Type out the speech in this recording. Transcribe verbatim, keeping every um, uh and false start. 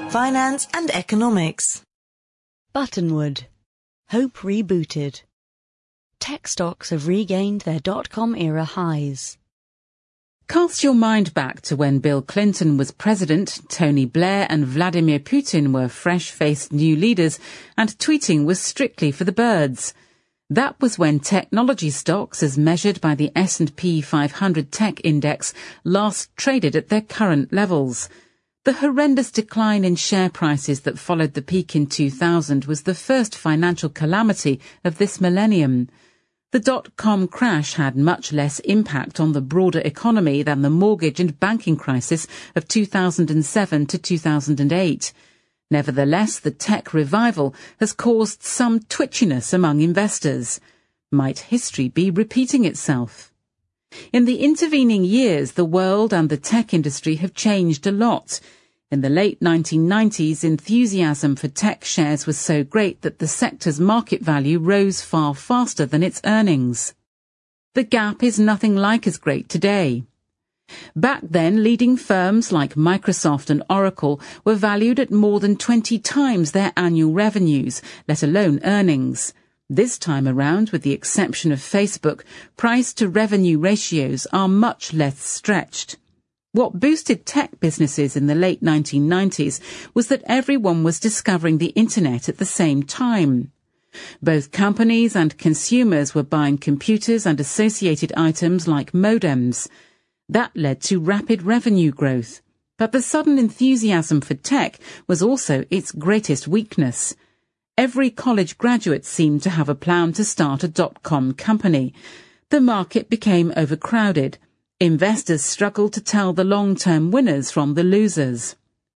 finance and economics. Buttonwood. Hope rebooted. Tech stocks have regained their dot-com era highs. Cast your mind back to when Bill Clinton was president, Tony Blair and Vladimir Putin were fresh-faced new leaders, and tweeting was strictly for the birds. That was when technology stocks, as measured by the S and P five hundred Tech Index, last traded at their current levels. The horrendous decline in share prices that followed the peak in two thousand was the first financial calamity of this millennium. The dot-com crash had much less impact on the broader economy than the mortgage and banking crisis of two thousand seven to two thousand eight. Nevertheless, the tech revival has caused some twitchiness among investors. Might history be repeating itself? In the intervening years, the world and the tech industry have changed a lot. In the late nineteen nineties, enthusiasm for tech shares was so great that the sector's market value rose far faster than its earnings. The gap is nothing like as great today. Back then, leading firms like Microsoft and Oracle were valued at more than twenty times their annual revenues, let alone earnings. This time around, with the exception of Facebook, price-to-revenue ratios are much less stretched. What boosted tech businesses in the late nineteen nineties was that everyone was discovering the internet at the same time. Both companies and consumers were buying computers and associated items like modems. That led to rapid revenue growth. But the sudden enthusiasm for tech was also its greatest weakness. Every college graduate seemed to have a plan to start a dot-com company. The market became overcrowded. Investors struggled to tell the long-term winners from the losers.